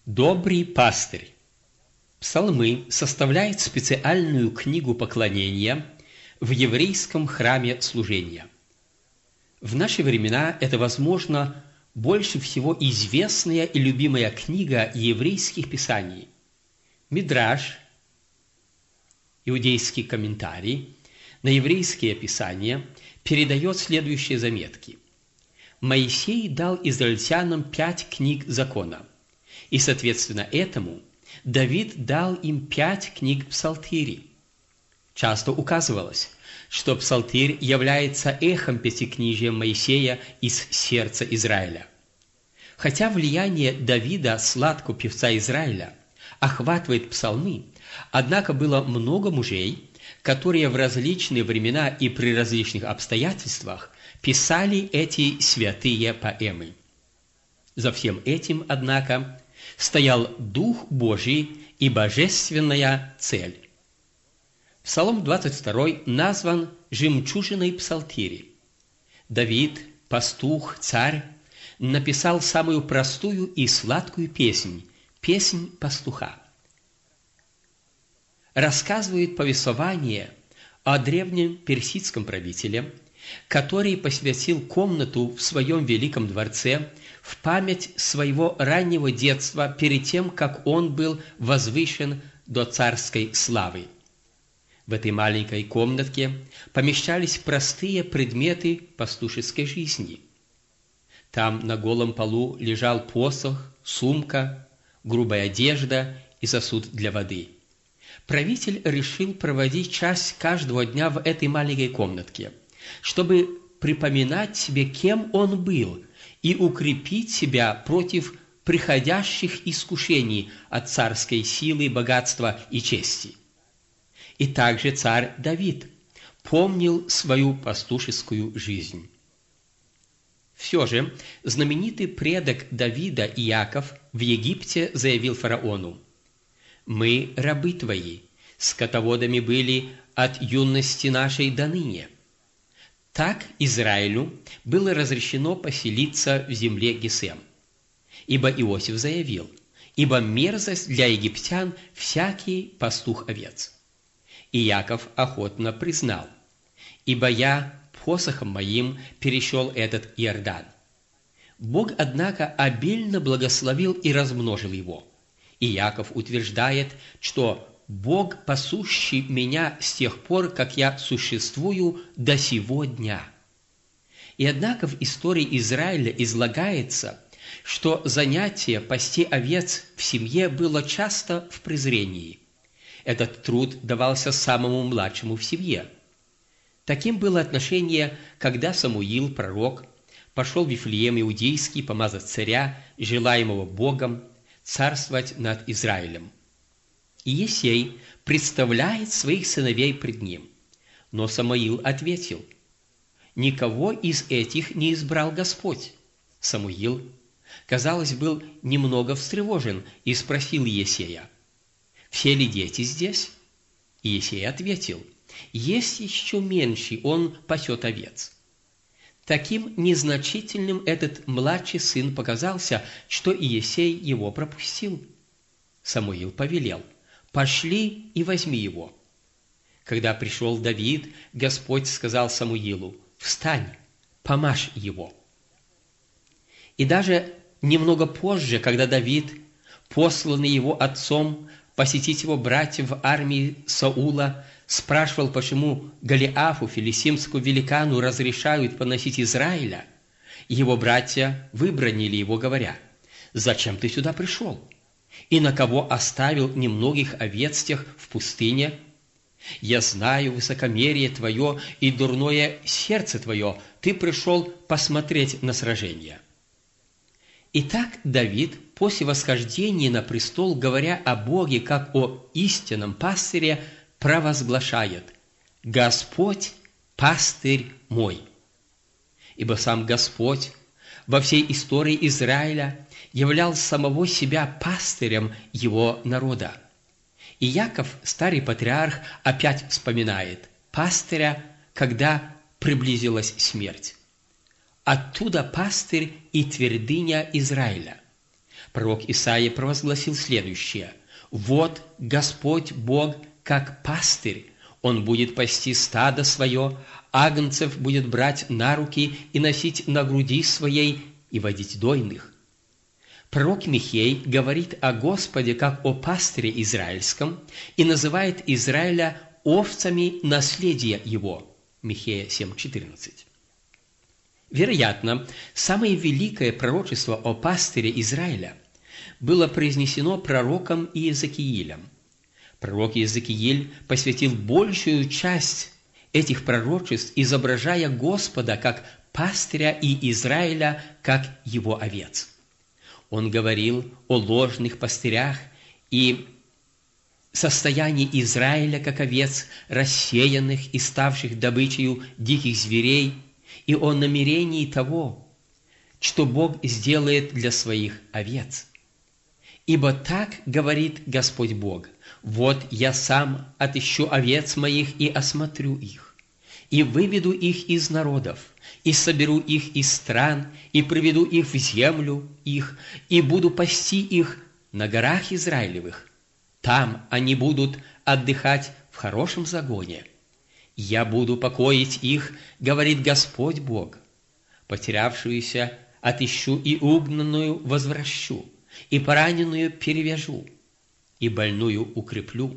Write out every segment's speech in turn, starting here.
Добрый пастырь. Псалмы составляют специальную книгу поклонения в еврейском храме служения. В наши времена это, возможно, больше всего известная и любимая книга еврейских писаний. Мидраш, иудейский комментарий на еврейские писания, передает следующие заметки. Моисей дал израильтянам 5 книг закона, и, соответственно этому, Давид дал им 5 книг псалтири. Часто указывалось, что псалтирь является эхом пятикнижия Моисея из сердца Израиля. Хотя влияние Давида, сладкого-певца Израиля, охватывает псалмы, однако было много мужей, которые в различные времена и при различных обстоятельствах писали эти святые поэмы. За всем этим, однако, стоял Дух Божий и божественная цель. Псалом 22 назван «жемчужиной псалтири». Давид, пастух, царь, написал самую простую и сладкую песнь – песнь пастуха. Рассказывает повествование о древнем персидском правителе, который посвятил комнату в своем великом дворце в память своего раннего детства перед тем, как он был возвышен до царской славы. В этой маленькой комнатке помещались простые предметы пастушеской жизни. Там на голом полу лежал посох, сумка, грубая одежда и сосуд для воды. Правитель решил проводить часть каждого дня в этой маленькой комнатке, чтобы припоминать себе, кем он был, и укрепить себя против приходящих искушений от царской силы, богатства и чести. И также царь Давид помнил свою пастушескую жизнь. Все же знаменитый предок Давида Иаков в Египте заявил фараону: «Мы рабы твои, скотоводами были от юности нашей до ныне». Так Израилю было разрешено поселиться в земле Гесем. Ибо Иосиф заявил: «Ибо мерзость для египтян всякий пастух овец». И Иаков охотно признал: «Ибо я посохом моим перешел этот Иордан». Бог, однако, обильно благословил и размножил его. И Иаков утверждает, что «Бог, пасущий меня с тех пор, как я существую до сего дня». И однако в истории Израиля излагается, что занятие пасти овец в семье было часто в презрении. Этот труд давался самому младшему в семье. Таким было отношение, когда Самуил, пророк, пошел в Вифлеем иудейский помазать царя, желаемого Богом, царствовать над Израилем. И Иессей представляет своих сыновей пред ним. Но Самуил ответил: «Никого из этих не избрал Господь». Самуил, казалось, был немного встревожен и спросил Иессея: «Все ли дети здесь?» Иессей ответил: «Есть еще меньший, он пасет овец». Таким незначительным этот младший сын показался, что Иессей его пропустил. Самуил повелел: «Пошли и возьми его». Когда пришел Давид, Господь сказал Самуилу: «Встань, помажь его». И даже немного позже, когда Давид, посланный его отцом посетить его братьев в армии Саула, спрашивал, почему Голиафу, филистимскому великану, разрешают поносить Израиля, его братья выбранили его, говоря: «Зачем ты сюда пришел? И на кого оставил немногих овец тех в пустыне? Я знаю высокомерие твое и дурное сердце твое, ты пришел посмотреть на сражение». Итак, Давид после восхождения на престол, говоря о Боге как о истинном пастыре, провозглашает: «Господь – пастырь мой». Ибо сам Господь во всей истории Израиля являл самого себя пастырем его народа. И Яков, старый патриарх, опять вспоминает пастыря, когда приблизилась смерть. Оттуда пастырь и твердыня Израиля. Пророк Исаия провозгласил следующее: «Вот Господь Бог, как пастырь, Он будет пасти стадо свое, агнцев будет брать на руки и носить на груди своей и водить дойных». Пророк Михей говорит о Господе как о пастыре израильском и называет Израиля овцами наследия его. Михея 7:14. Вероятно, самое великое пророчество о пастыре Израиля было произнесено пророком Иезекиилем. Пророк Иезекииль посвятил большую часть этих пророчеств, изображая Господа как пастыря и Израиля как его овец. Он говорил о ложных пастырях и состоянии Израиля как овец, рассеянных и ставших добычей диких зверей, и о намерении того, что Бог сделает для своих овец. «Ибо так говорит Господь Бог: вот я сам отыщу овец моих и осмотрю их, и выведу их из народов, и соберу их из стран, и приведу их в землю их, и буду пасти их на горах Израилевых. Там они будут отдыхать в хорошем загоне. Я буду покоить их, говорит Господь Бог. Потерявшуюся отыщу и угнанную возвращу, и пораненную перевяжу, и больную укреплю».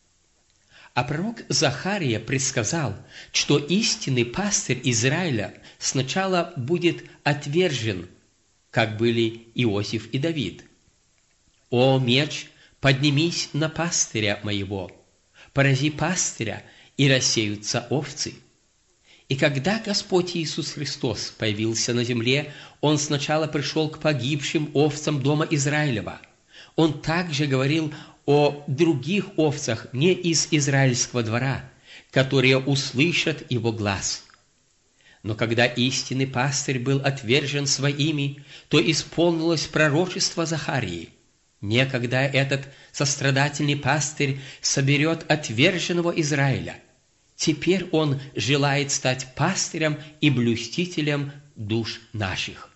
А пророк Захария предсказал, что истинный пастырь Израиля сначала будет отвержен, как были Иосиф и Давид. «О, меч, поднимись на пастыря моего, порази пастыря, и рассеются овцы». И когда Господь Иисус Христос появился на земле, Он сначала пришел к погибшим овцам дома Израилева. Он также говорил о других овцах не из израильского двора, которые услышат Его глаз. Но когда истинный пастырь был отвержен своими, то исполнилось пророчество Захарии. Некогда этот сострадательный пастырь соберет отверженного Израиля. Теперь он желает стать пастырем и блюстителем душ наших.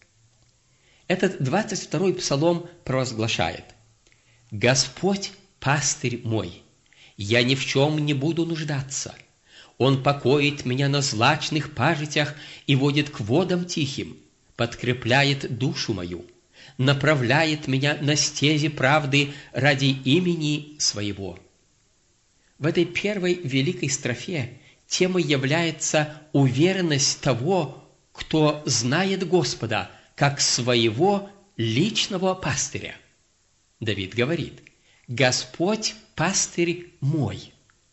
Этот 22-й псалом провозглашает: «Господь пастырь мой, я ни в чем не буду нуждаться. Он покоит меня на злачных пажитях и водит к водам тихим, подкрепляет душу мою, направляет меня на стези правды ради имени своего». В этой первой великой строфе темой является уверенность того, кто знает Господа как своего личного пастыря. Давид говорит: «Господь пастырь мой».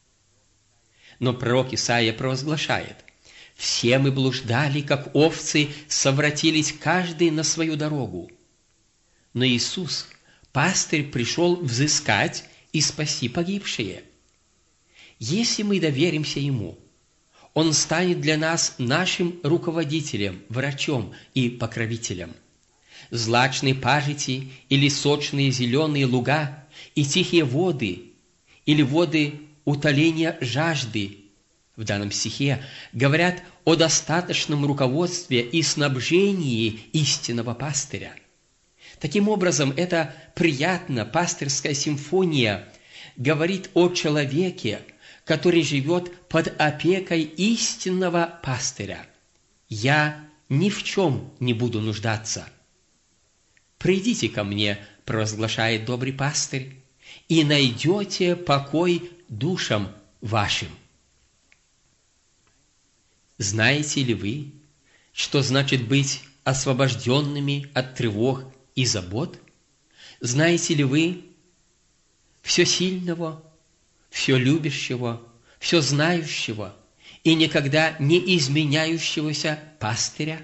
Но пророк Исаия провозглашает: «Все мы блуждали, как овцы, совратились каждый на свою дорогу». Но Иисус, пастырь, пришел взыскать и спасти погибшие. Если мы доверимся Ему, Он станет для нас нашим руководителем, врачом и покровителем. Злачные пажити или сочные зеленые луга и тихие воды, или воды утоления жажды, в данном стихе говорят о достаточном руководстве и снабжении истинного пастыря. Таким образом, эта приятная пастырская симфония говорит о человеке, который живет под опекой истинного пастыря. «Я ни в чем не буду нуждаться». «Придите ко мне», – провозглашает добрый пастырь, «и найдете покой душам вашим». Знаете ли вы, что значит быть освобожденными от тревог и забот? Знаете ли вы все сильного, все любящего, все знающего и никогда не изменяющегося пастыря?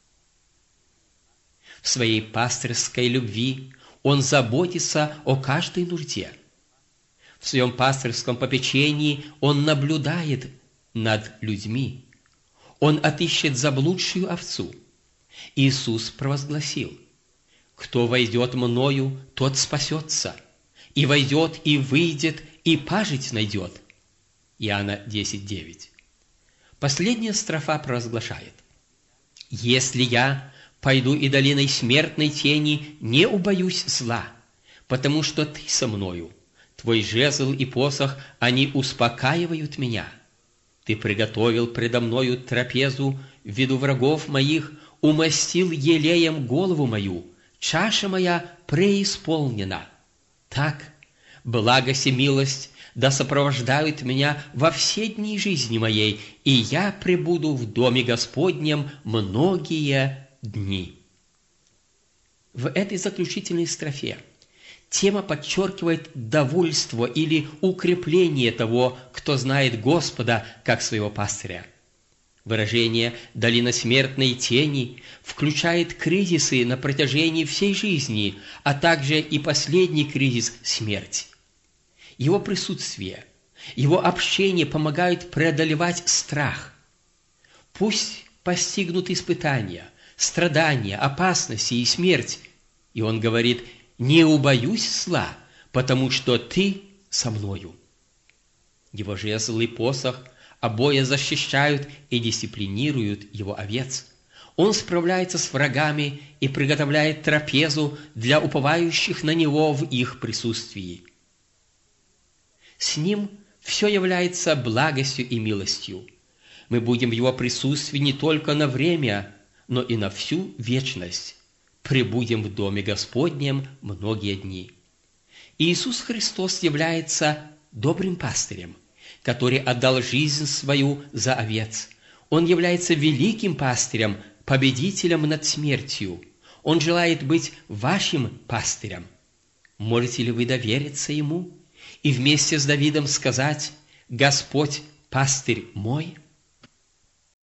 В своей пастырской любви Он заботится о каждой нужде. В своем пастырском попечении Он наблюдает над людьми. Он отыщет заблудшую овцу. Иисус провозгласил: «Кто войдет мною, тот спасется, и войдет, и выйдет, и пажить найдет». Иоанна 10:9. Последняя строфа провозглашает: «Если я пойду и долиной смертной тени, не убоюсь зла, потому что Ты со мною. Твой жезл и посох, они успокаивают меня. Ты приготовил предо мною трапезу в виду врагов моих, умастил елеем голову мою, чаша моя преисполнена. Так, благость и милость да сопровождают меня во все дни жизни моей, и я пребуду в доме Господнем многие дни. В этой заключительной строфе тема подчеркивает довольство или укрепление того, кто знает Господа как своего пастыря. Выражение «долина смертной тени» включает кризисы на протяжении всей жизни, а также и последний кризис – смерть. Его присутствие, его общение помогают преодолевать страх. Пусть постигнут испытания, страдания, опасности и смерть, и он говорит: «Не убоюсь зла, потому что Ты со мною». Его жезл и посох обои защищают и дисциплинируют его овец. Он справляется с врагами и приготовляет трапезу для уповающих на него в их присутствии. С ним все является благостью и милостью. Мы будем в его присутствии не только на время, но и на всю вечность. Пребудем в доме Господнем многие дни. Иисус Христос является добрым пастырем, который отдал жизнь свою за овец. Он является великим пастырем, победителем над смертью. Он желает быть вашим пастырем. Можете ли вы довериться Ему и вместе с Давидом сказать: «Господь, пастырь мой»?